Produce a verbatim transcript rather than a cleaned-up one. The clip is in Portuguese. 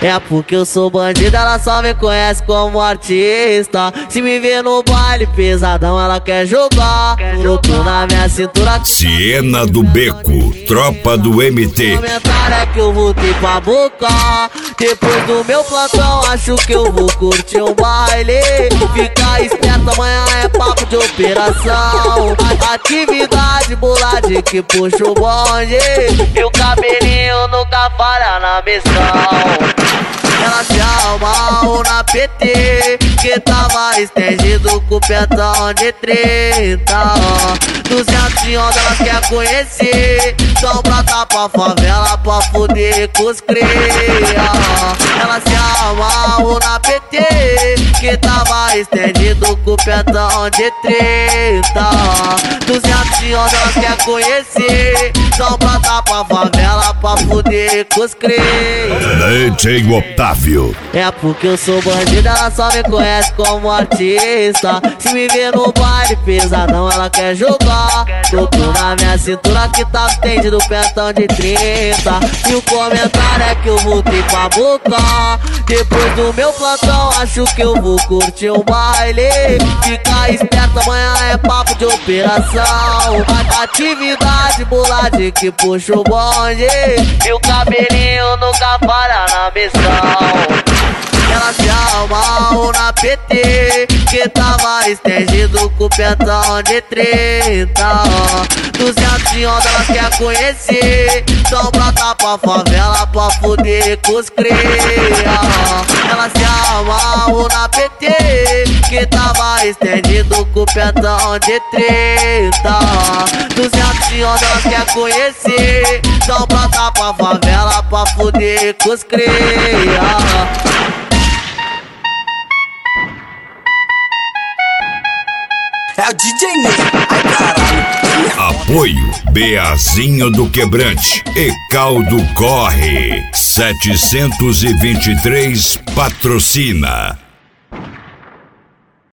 É porque eu sou bandido, ela só me conhece como artista. Se me vê no baile pesadão, ela quer jogar. Brotou na minha cintura. Siena do Beco, tropa do M T. O comentário é que eu voltei pra boca. Depois do meu plantão, acho que eu vou curtir um baile. Fica esperto, amanhã é papo de operação. Atividade bolade que puxa o bonde. E o cabelinho nunca falha na missão. Ela se arrumou na P T, que tava estendido com o pentão de trinta. Duzentos e onda elas quer conhecer, tão brota pra favela pra fuder com os cria. Ela se arrumou na P T, que tava estendido com o pentão de trinta. Duzentos e onda elas quer conhecer, tão brota pra favela pra fuder com os cria. D J Otávio. É porque eu sou bandido, ela só me conhece como artista. Se me vê no baile pesadão, ela quer jogar. Brotou na minha cintura que tá estendido pentão de trinta. E o comentário é que eu voltei pra boca. Depois do meu plantão, acho que eu vou curtir um baile. Fica esperto, amanhã é papo de operação. Atividade bolade que puxa o bonde. E o cabelinho nunca falha na missão. Ela se arrumou na P T, que tava estendido com o pentão de trinta. Duzentos e onda elas quer conhecer, tão brota pra favela pra fuder com os cria. Ela se arrumou na P T, que tava estendido com o pentão de trinta. Duzentos e onda elas quer conhecer, tão brota pra favela pra fuder com os cria. É o D J Ney, ai caralho. Apoio Beazinho do Quebrante e Caldo Corre. setecentos e vinte e três patrocina.